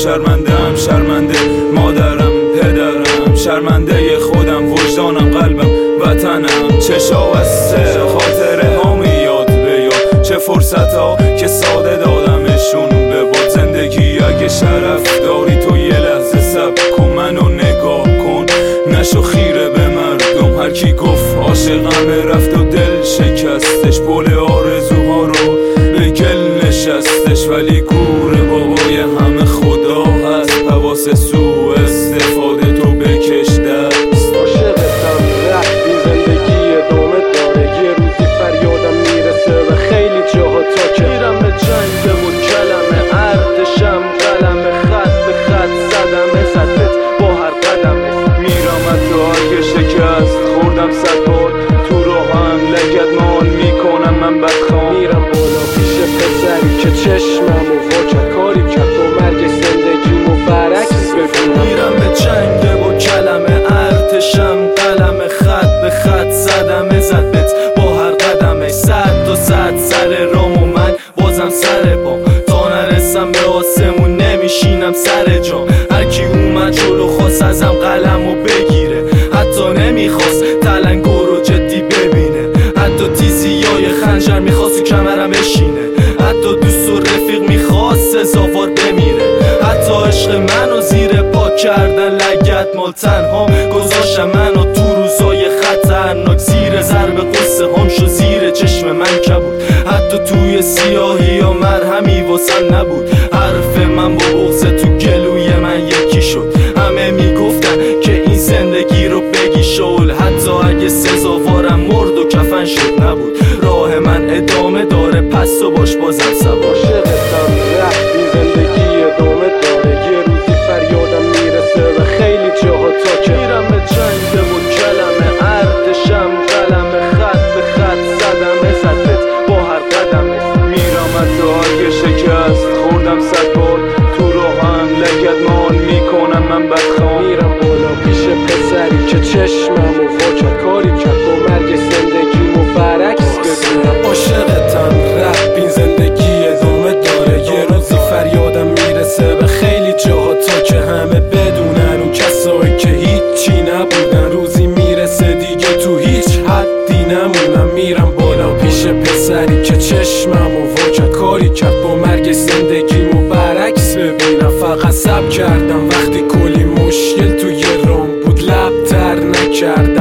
شرمندم، شرمنده مادرم پدرم، شرمنده خودم وجدانم قلبم وطنم. چشا بسته خاطره ها میاد به یاد، چه فرصت ها که ساده دادمشون به باد. زندگی اگه شرف داری تو یه لحظه صبر کن، منو نگاه کن نشو خیره به مردم. هر کی گفت عاشقم رفت و دل شکستش، پل آرزوها رو به گل نشستش. ولی گور بابای همه خدا هست، حواس سوء استفاده تو بکش دست. عاشقتم رفتی زندگی ادامه داره، یه روزی فریادم میرسه و خیلی جاها تا که میرم به جنگ و کلمه ارتشم قلمه خط به خط زدم زدت با هر قدمه. میرم حتی اگه شکست خوردم 100 بار تو راهم لگد مان میکنم من بدخوام. میرم بالا پیش پسری که چشمم و واکر کاری کرد با مرگ زندگیمو برعکس ببینم. میرم به جنگ و کلمه ارتشم قلمه خط به خط زدم زدت با هر قدمه. 100 تا 100 سر رام و من بازم سر پام، تا نرسم به آسمون نمیشینم سر جام. هر کی اومد جلو خواست ازم قلمو بگیره، حتی نمیخواست تلنگر رو جدی ببینه، حتی تیزیای خنجر میخواست تو کمرم بشینه، حتی دوست و رفیق میخواست سزاوار بمیره، حتی عشق منو زیر پا کردن لگد مال تنهام گذاشتم منو تو روزای خطرناک. زیر ضرب قصه هم شو زیر چشم من کبود، حتی توی سیاهی یا مرهمی واسم نبود. حرف من با بغض تو گلوی من یکی شد، همه میگفتن که این زندگی رو بگی شل، حتی اگه سزاوارم مرد و کفن شد نبود. راه من ادامه داره پس تو باش بازم سوار. عاشقتم رفتی زندگی ادامه داره، یه روزی فریادم میرسه و خیلی جاها تا که میرم به جنگ و کلمه ارتشم قلمه خط به خط زدم زدت با هر قدمه. میرم حتی اگه شکست خوردم 100 بار تو راهم لگد مان میکنم من بدخوام. میرم بالا پیش پسری که چشمم و واکر کاری کرد با مرگ زندگیمو برعکس ببینم. عاشقتم رفت زندگی ادامه داره، یه روزی فریادم میرسه و خیلی جاها تا که همه بدونن و کسایی که هیچی نبودن روزی میرسه دیگه تو هیچ حدی نمونم. میرم بالا پیش پسری که چشمم و واکر کاری کرد با مرگ زندگیمو برعکس ببینم. فقط صبر کردم وقتی کلی مشکل توی رام بود، لب تر نکردم